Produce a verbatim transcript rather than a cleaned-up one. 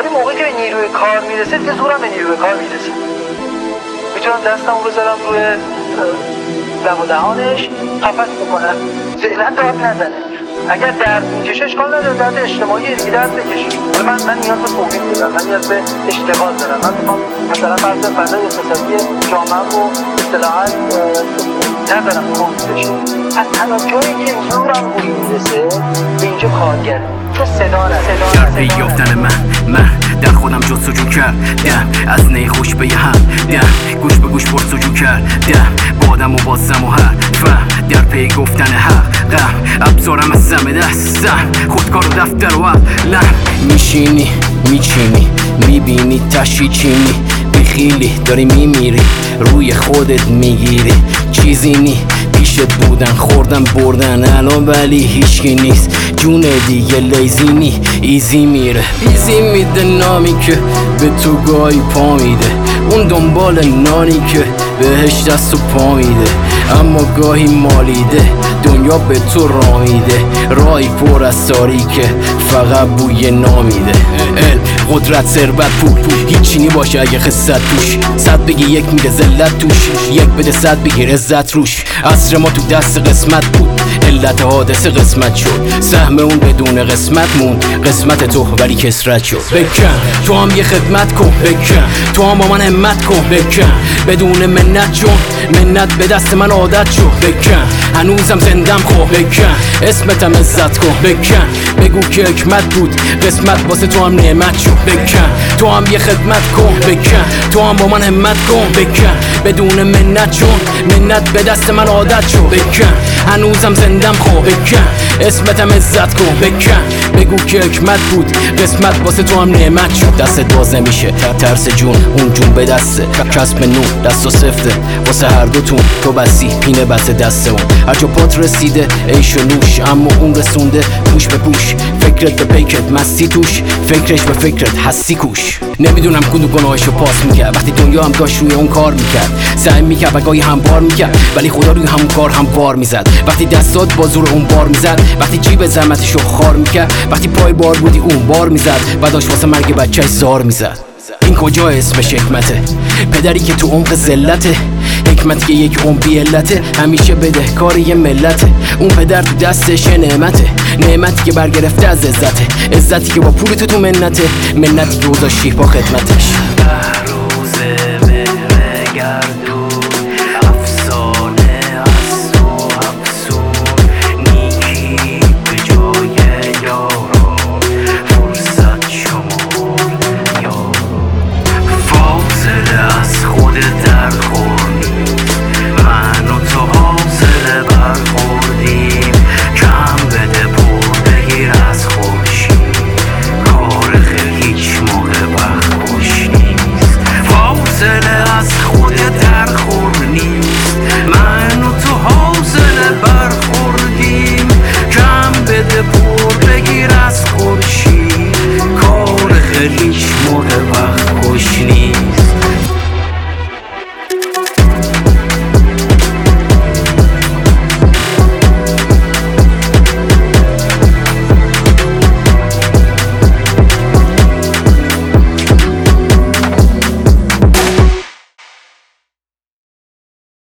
ولی موقعی که به نیروی کار میرسه دیگه زورم به نیروی کار میرسه. میتونم دستمو بذارم روی لب و دهانش قفس بکنم، فعلا داد نزنه. اگر درد میکشه اشکال نداره، درد اجتماعی دیگه درد بکشه. من من نیاز به توحید دارم، من نیاز به اشتغال دارم. من میخوام مثلا فرض فضای اقتصادی جامعه رو اصطلاحاً نذارم کند بشه. از تنها جایی که زورم روی میرسه به اینجا کارگره، تو صدا نه در پی یافتن من من در خودم جستجو کردم، از نی خوش به هم دم، گوش به گوش پرسجو کردم، بادم و بازم و حرفم در پی گفتن حقم، ابزارم از سم دستم، خودکار و دفتر و علم. میشینی میچینی میبینی تشی چینی، بخیلی داری میمیری روی خودت میگیری، چیزی نی پیشت بودن خوردن بردن الان ولی هیچکی نیست، جون دیگه لیزی نی ایزی میره، ایزی میده نامی که به تو گاهی پا میده، اون دنبال نانی که بهش دست و پا میده، اما گاهی مالیده دنیا به تو را میده، رای پر از تاریکه فقط بوی نامیده. ال قدرت ثروت پول هیچی نی باشه اگه خست توش، صد بگی یک میده ذلت توش، یک بده صد بگیر عزت روش. عصر ما تو دست قسمت بود، علت حادثه قسمت شد، سهم اون بدون قسمت موند، قسمت تو ولی کسرت شد. بکن تو هم یه خدمت کن، بکن تو هم با من همت کن، بکن بدون منت جون، منت به دست من عادت شد، بکن هنوزم زندم خو، بکن اسمتم عزت کن، بکن بگو که حکمت بود قسمت واسه تو هم نعمت شد، بکن تو هم یه خدمت کن، بکن تو هم با من همت کن، بکن بدون منت جون، منت به دست من عادت شد، بکن هنوزم زندم خو، بکن اسمتم عزت کن، بکن بگو که حکمت بود قسمت واسه تو هم نعمت شد. دستت باز نمیشه ترس جون، اون جون به دسته کسب نور دست و سفته واسه هر دوتون، تو بسی پینه بس دسته اون، هر جا پات رسیده عیش و نوش، اما اون رسونده پوش به پوش، فکرت به پیکت مستی توش، فکرش به فکرت هستی کوش. نمیدونم کدوم گناهشو پاس میکرد وقتی دنیا هم داشت روی اون کار میکرد، سعی میکرد و گاهی هم بار میکرد ولی خدا روی همون کار هم بار میزد، وقتی دستات با زور اون بار میزد، وقتی جیب زحمتشو خار میکرد، وقتی پای بار بودی اون بار میزد و داشت واسه مرگ بچه‌ش زار میزد. این کجا اسمش حکمته؟ پدری که تو عمق ذلته، حکمتی که یک عمر بی علته، همیشه بدهکار یه ملته، اون پدر تو دستش نعمته، نعمتی که برگرفته از عزته، عزتی که با پول تو تو منته، منتی که گذاشتی با خدمتش.